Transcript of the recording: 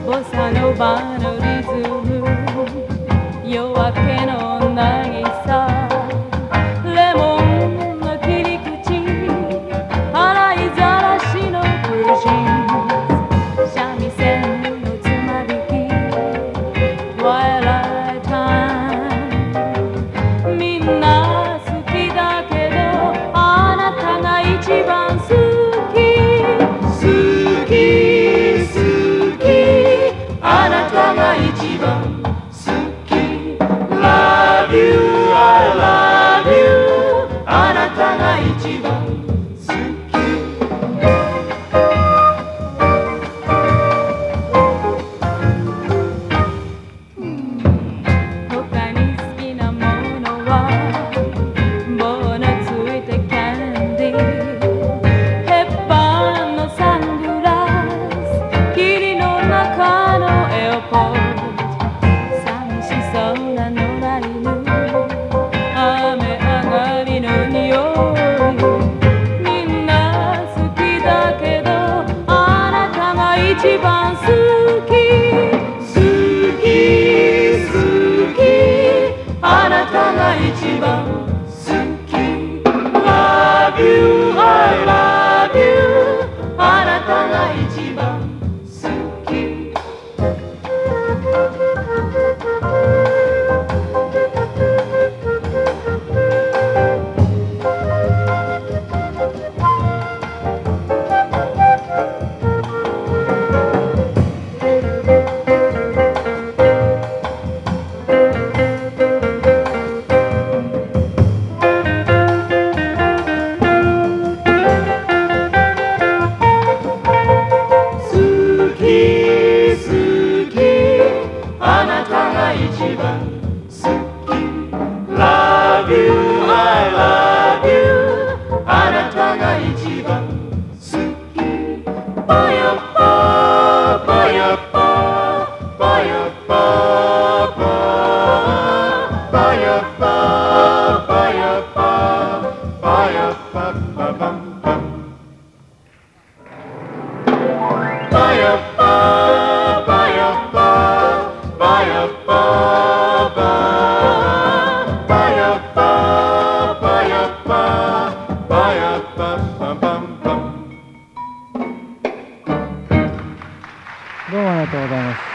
ボサノバのリズム、夜明けの渚、レモンの切り口、洗いざらしのブルージーン、三味線のつまびき、Twilight Time。 みんな好きだけどあなたが一番好き。好き好き、あなたが一番好き。 Love you, I love you、 あなたが一番好き。他に好きなものは棒のついたキャンディー、鉄板のサングラス、霧の中のエアポート、寂しそうな野良犬、雨上がりの匂い。みんな好きだけどあなたが一番好き。好き好き、あなたが一番好き。 Love you, I love you、 あなたが一番好き。好き好き、あなたが一番好き。 Love you, I love you、 あなたが一番好き。パヤパーパヤパーパヤパーパーパヤパーパヤパーパヤパーパパンパン。Ba-ya-ba, ba-ya-ba, ba-ya-ba, ba-ya-ba, ba-ya-ba, ba-ya-ba, bam-bam-bam。 どうもありがとうございます。